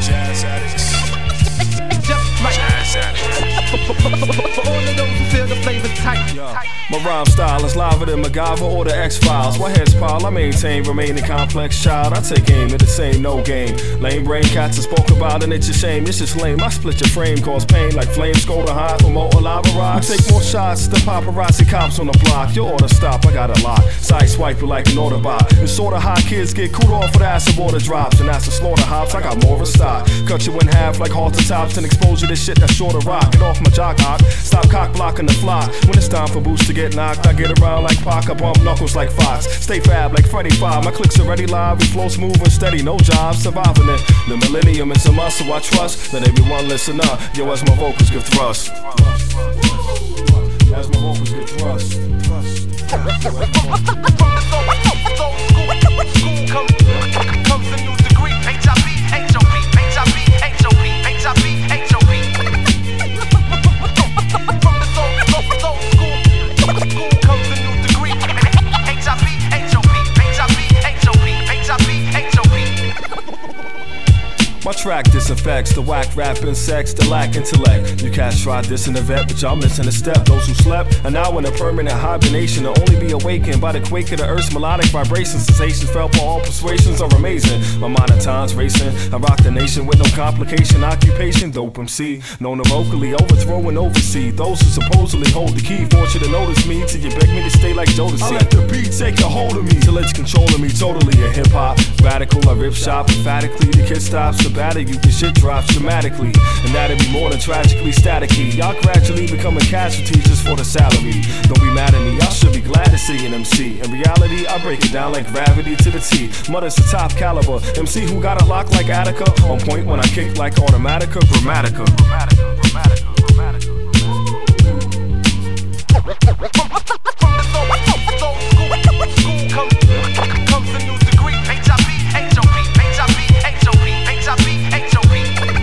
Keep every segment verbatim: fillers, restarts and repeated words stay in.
Jazz addicts. Jazz addicts. For all of those who feel the flavor tight. Yo, my rhyme style is liver than MacGyver or the X-Files. My head's pile, I maintain, remain a complex child. I take aim at the same, no game. Lame brain cats are spoke about and it's a shame. It's just lame, I split your frame, cause pain like flames go to hide from molten lava rocks. You take more shots than paparazzi cops on the block. Your order stop, I got a lot. Side swipe you like an Autobot. And sorta hot kids get cooled off with acid water drops. And that's the slaughter hops, I got more of a stock. Cut you in half like halter tops and expose you to shit that's short of rock. Get off my jock hawk, stop cock blocking the flock. When it's time for boots to get knocked, I get around like Pac, I bump knuckles like Fox. Stay fab like Freddy Five, my clicks already live. We flow smooth and steady, no jobs, surviving it. The millennium is a muscle I trust. Let everyone listen up, yo, as my vocals give thrust. As my vocals give thrust. Comes the new degree, H I P, H O P, H I P, H O P, H I P, H O P. From the soul, soul, soul school, school comes the new degree, H I P, H O P, H I P, H O P, H I P, H O P. My track disinfects the whack rap insects, the lack intellect. You cats tried this in the vet, but y'all missing a step. Those who slept are now in a permanent hibernation, to only be awakened by the quake of the earth's melodic vibrations. Sensations felt for all persuasions are amazing. My mind at times racing. I rock the nation with no complication. Occupation, dope M C. Known to vocally overthrow and oversee those who supposedly hold the key. Want you to notice me till you beg me to stay like Jodeci. I let the beat take a hold of me till it's controlling me totally. A hip hop radical, I rip shop emphatically. The kid stops to batter you, the shit drops dramatically, and that'd be more than tragically staticky. Y'all gradually becoming casualties just for the salary. Don't be mad at me, y'all should be glad to see an M C. In reality, I break it down like gravity to the T. Mother's the top caliber M C who got a lock like Attica. On point when I kick like Automatica, Grammatica. Grammatica, Grammatica, Grammatica. From the soul, soul school, school comes, comes the new degree, H I P, H O P, H I P, H O P, H I P, H O P.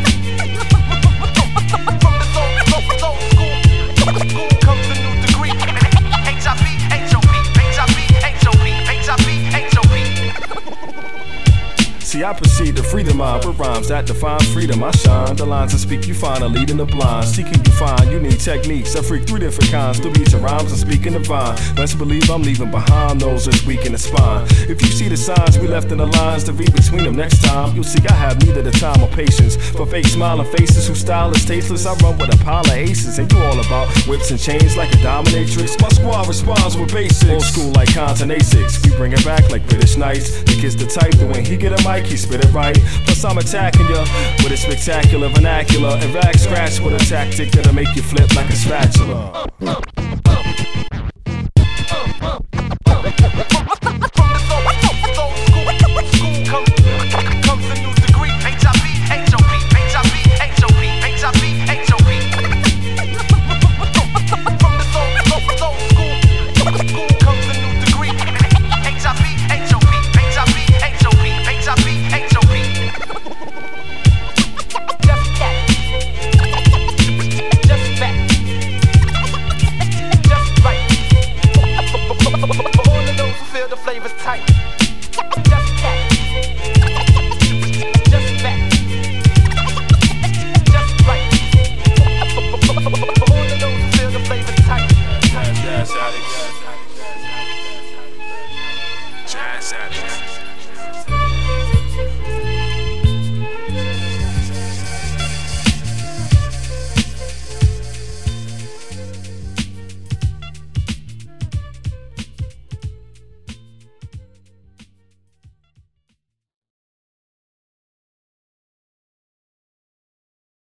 From the soul, soul, soul school, school comes the new degree, H I P, H O P, H I P, H O P, H I P, H O P. See, I proceed to free the mind with rhymes that define freedom. I shine the lines I speak, you find a lead in the blind. Seeking you find, you need techniques. I freak three different kinds to beat your rhymes and speak in the vine. Best believe I'm leaving behind those that's weak in the spine. If you see the signs we left in the lines to read between them next time, you'll see I have neither the time or patience for fake smiling faces whose style is tasteless. I run with a pile of aces, and you all about whips and chains like a dominatrix. My squad responds with basics, old school like Compton A six. We bring it back like British Knights. The kid's the type that when he get a mic, he spit it right. Plus I'm attacking ya with a spectacular vernacular and rag scratch with a tactic that'll make you flip like a spatula. Flavors tight. Just that. Just back. Just right. For all of those who feel the flavors tight. Jazz addicts.